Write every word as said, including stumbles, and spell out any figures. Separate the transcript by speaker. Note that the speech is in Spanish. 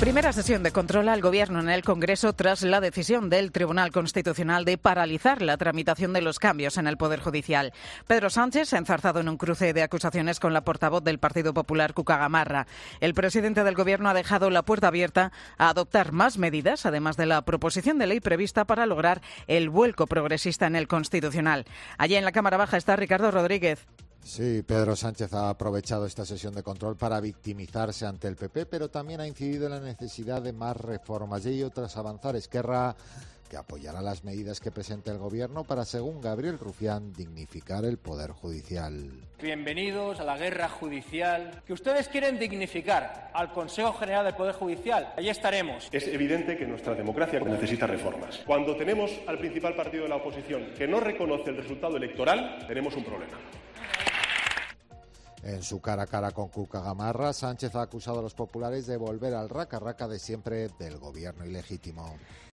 Speaker 1: Primera sesión de control al Gobierno en el Congreso tras la decisión del Tribunal Constitucional de paralizar la tramitación de los cambios en el Poder Judicial. Pedro Sánchez se ha enzarzado en un cruce de acusaciones con la portavoz del Partido Popular, Cuca Gamarra. El presidente del Gobierno ha dejado la puerta abierta a adoptar más medidas, además de la proposición de ley prevista para lograr el vuelco progresista en el Constitucional. Allí en la Cámara Baja está Ricardo Rodríguez.
Speaker 2: Sí, Pedro Sánchez ha aprovechado esta sesión de control para victimizarse ante el P P, pero también ha incidido en la necesidad de más reformas y otras avanzar. Esquerra, que apoyará las medidas que presente el Gobierno para, según Gabriel Rufián, dignificar el Poder Judicial.
Speaker 3: Bienvenidos a la guerra judicial. Que ustedes quieren dignificar al Consejo General del Poder Judicial. Allí estaremos.
Speaker 4: Es evidente que nuestra democracia necesita reformas. Cuando tenemos al principal partido de la oposición que no reconoce el resultado electoral, tenemos un problema.
Speaker 2: En su cara a cara con Cuca Gamarra, Sánchez ha acusado a los populares de volver al raca-raca de siempre del gobierno ilegítimo.